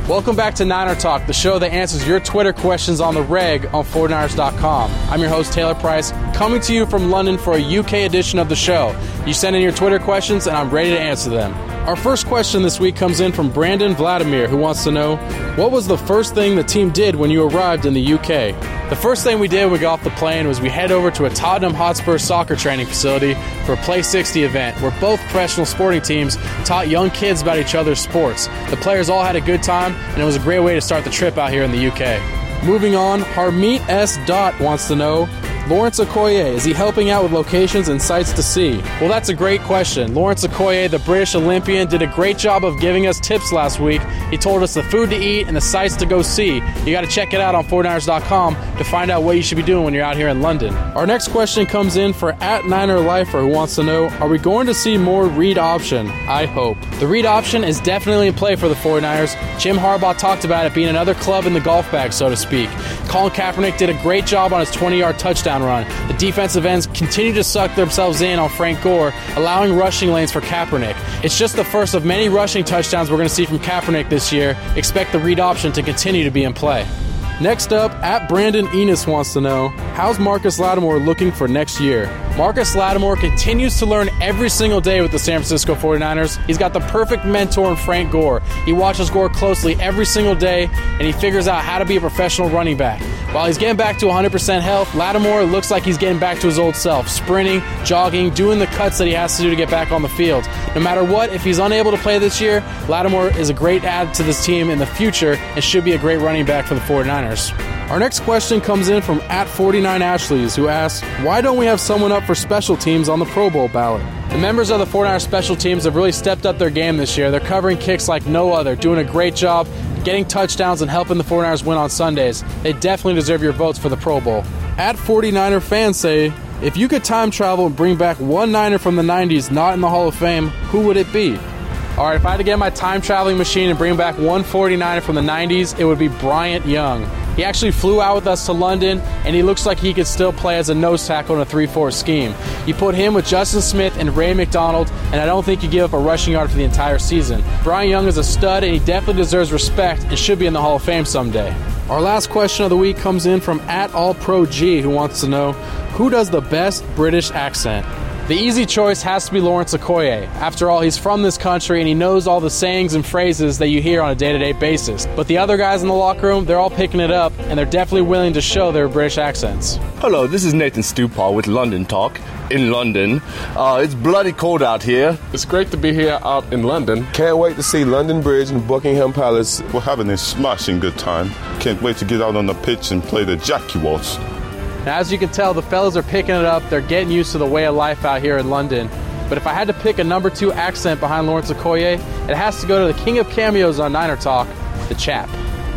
Welcome back to Niner Talk, the show that answers your Twitter questions on the reg on 49ers.com. I'm your host, Taylor Price, coming to you from London for a UK edition of the show. You send in your Twitter questions, and I'm ready to answer them. Our first question this week comes in from Brandon Vladimir, who wants to know, what was the first thing the team did when you arrived in the UK? The first thing we did when we got off the plane was we head over to a Tottenham Hotspur soccer training facility for a Play 60 event where both professional sporting teams taught young kids about each other's sports. The players all had a good time, and it was a great way to start the trip out here in the UK. Moving on, Harmeet S. Dot wants to know, Lawrence Okoye, is he helping out with locations and sights to see? Well, that's a great question. Lawrence Okoye, the British Olympian, did a great job of giving us tips last week. He told us the food to eat and the sights to go see. You got to check it out on 49ers.com to find out what you should be doing when you're out here in London. Our next question comes in for @NinerLifer, who wants to know, are we going to see more read option? I hope. The read option is definitely in play for the 49ers. Jim Harbaugh talked about it being another club in the golf bag, so to speak. Colin Kaepernick did a great job on his 20-yard touchdown run. The defensive ends continue to suck themselves in on Frank Gore, allowing rushing lanes for Kaepernick. It's just the first of many rushing touchdowns we're going to see from Kaepernick this year. Expect the read option to continue to be in play. Next up, Brandon Enos wants to know, how's Marcus Lattimore looking for next year? Marcus Lattimore continues to learn every single day with the San Francisco 49ers. He's got the perfect mentor in Frank Gore. He watches Gore closely every single day, and he figures out how to be a professional running back. While he's getting back to 100% health, Lattimore looks like he's getting back to his old self, sprinting, jogging, doing the cuts that he has to do to get back on the field. No matter what, if he's unable to play this year, Lattimore is a great add to this team in the future and should be a great running back for the 49ers. Our next question comes in from @49Ashleys, who asks, why don't we have someone up for special teams on the Pro Bowl ballot? The members of the 49ers special teams have really stepped up their game this year. They're covering kicks like no other, doing a great job, getting touchdowns and helping the 49ers win on Sundays. They definitely deserve your votes for the Pro Bowl. @49er fans say, if you could time travel and bring back one Niner from the 90s not in the Hall of Fame, who would it be? All right, if I had to get my time-traveling machine and bring back one 49er from the 90s, it would be Bryant Young. He actually flew out with us to London, and he looks like he could still play as a nose tackle in a 3-4 scheme. You put him with Justin Smith and Ray McDonald, and I don't think you give up a rushing yard for the entire season. Bryant Young is a stud, and he definitely deserves respect and should be in the Hall of Fame someday. Our last question of the week comes in from @AllProG, who wants to know, who does the best British accent? The easy choice has to be Lawrence Okoye. After all, he's from this country and he knows all the sayings and phrases that you hear on a day-to-day basis. But the other guys in the locker room, they're all picking it up, and they're definitely willing to show their British accents. Hello, this is Nathan Stupar with London Talk in London. It's bloody cold out here. It's great to be here out in London. Can't wait to see London Bridge and Buckingham Palace. We're having a smashing good time. Can't wait to get out on the pitch and play the Jackie Waltz. Now, as you can tell, the fellas are picking it up. They're getting used to the way of life out here in London. But if I had to pick a number 2 accent behind Lawrence Okoye, it has to go to the king of cameos on Niner Talk, the Chap.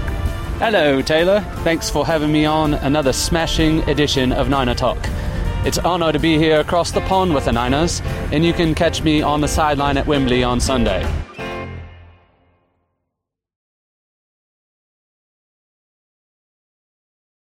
Hello, Taylor. Thanks for having me on another smashing edition of Niner Talk. It's an honor to be here across the pond with the Niners, and you can catch me on the sideline at Wembley on Sunday.